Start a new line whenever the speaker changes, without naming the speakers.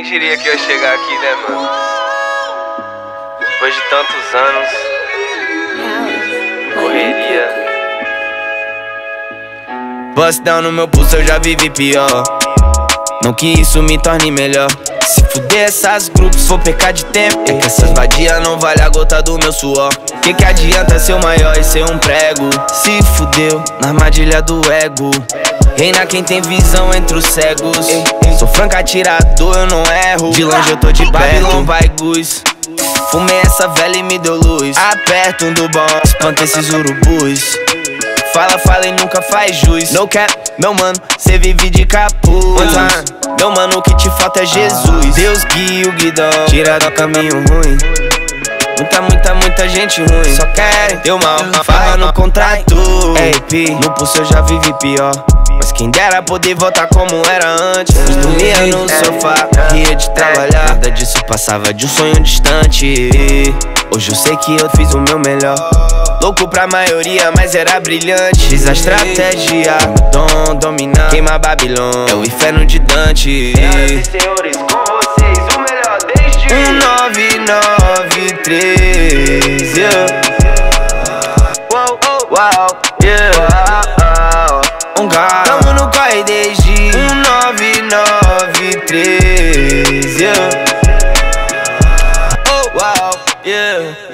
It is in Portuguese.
diria que eu ia chegar aqui, né, mano? Depois de tantos anos, correria.
Bust down no meu pulso, eu já vivi pior. Não que isso me torne melhor. Se fuder essas grupos, for percar de tempo. É que essas vadias não vale a gota do meu suor. Que adianta ser o maior e ser um prego? Se fudeu na armadilha do ego. Reina quem tem visão entre os cegos. Sou franco atirador, eu não erro. De longe eu tô de Babylon, vai Gus. Fumei essa velha e me deu luz. Aperto um do bom, espanta esses urubus. Fala e nunca faz jus. No cap, meu mano, cê vive de capuz. Meu mano, o que te falta é Jesus. Deus guia o guidão, tira do caminho ruim. Muita gente ruim, só querem teu mal. Fala no contrato. Ei, Pi, no pulso eu já vivi pior. Mas quem dera poder voltar como era antes. Dormia no sofá, ria de trabalhar. Nada disso passava de um sonho distante. Hoje eu sei que eu fiz o meu melhor. Louco pra maioria, mas era brilhante. Fiz a estratégia, dom, dominar, queima Babylon. É o inferno de Dante.
Senhoras e senhores, com vocês, o melhor desde
1993, yeah. Wow, yeah. Tamo no corre desde 1993, yeah. Wow, yeah.